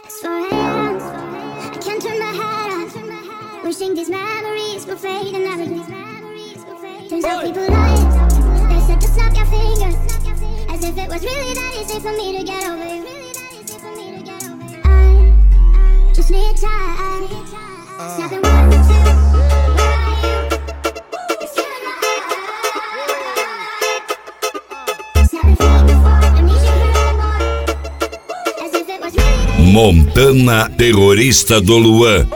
It's 4 a.m. I can't turn my head on. Wishing these memories will fade and never do. Turns out people lie. They said to snap your fingers, as if it was really that easy for me to get over you. I just need time. Snapping 1, 2. Where are you? It's you and I. Snapping 3, 4. I need you here more. As if it was really that easy. Montana, terrorista do Luan.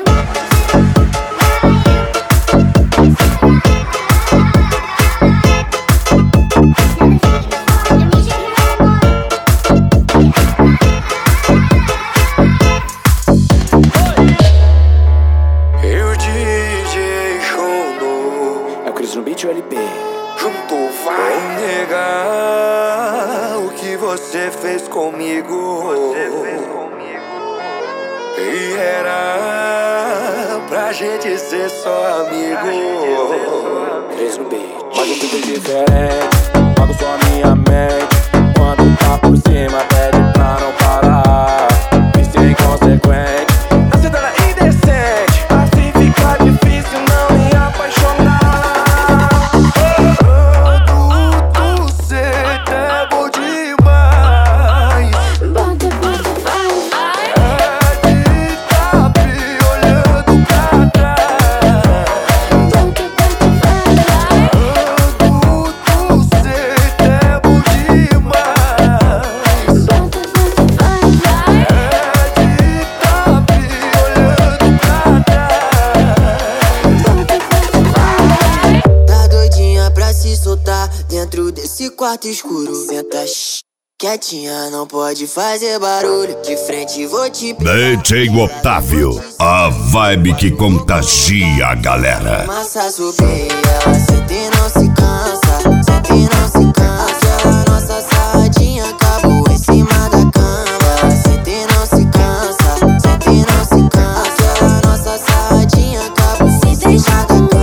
Você fez comigo. E era pra gente ser só amigo. Cris no beat. Mas eu tudo diferente. Pago só minha mente. Quando tá por cima, pede pra não parar. E ser inconsequente. A cidade é indecente. Assim fica difícil não me apaixonar. Dentro desse quarto escuro, senta quietinha, não pode fazer barulho. De frente vou te pegar. DJ Otávio, a vibe que contagia a galera. Massa subir, ela senta e não se cansa, senta e não se cansa. Ela nossa sarradinha acabou em cima da cama. Ela senta e não se cansa, senta e não se cansa. Ela nossa sarradinha acabou em cima da cama.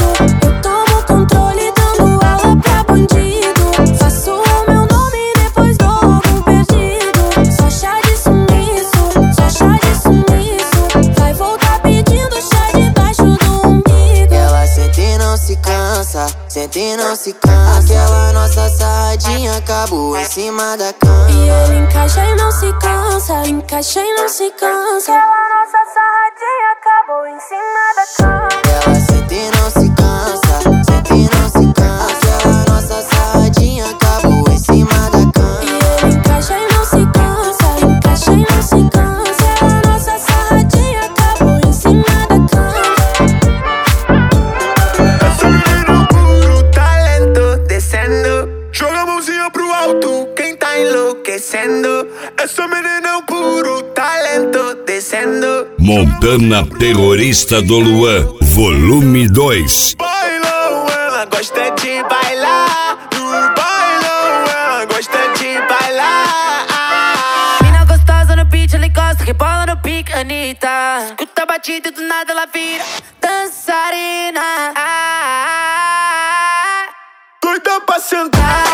Senta e não se cansa. Aquela nossa sarradinha acabou em cima da cama. E ele encaixa e não se cansa, encaixa e não se cansa. Aquela nossa sarradinha acabou em cima da cama. Ela senta e não se cansa, senta e não se cansa. Aquela nossa sarradinha acabou em cima da cama. E ele encaixa e não se cansa, encaixa e não se cansa. Aquela nossa sarradinha acabou em cima da cama. Joga a mãozinha pro alto, quem tá enlouquecendo. Essa menina é um puro talento descendo. Montana, terrorista do Luan, volume 2. Bailão, ela gosta de bailar. No bailão, ela gosta de bailar. Mina gostosa no beat, ela encosta, rebola no pique, Anitta. Escuta a batida e do nada ela vira dançarina. Doida pra sentar.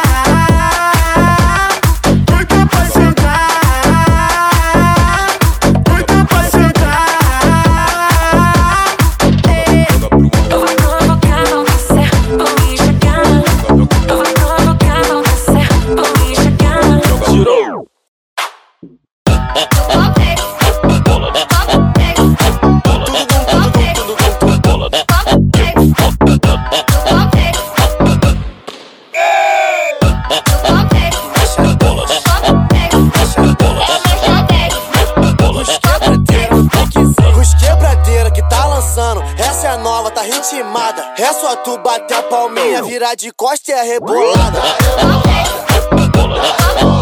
Doida pra sentar. Doida pra sentar. Eu vou provocar você, vou me jogar. Eu vou provocar você, vou me jogar. Tirou. Essa é nova, tá ritmada. É só tu bater a palminha, virar de costa e é rebolada.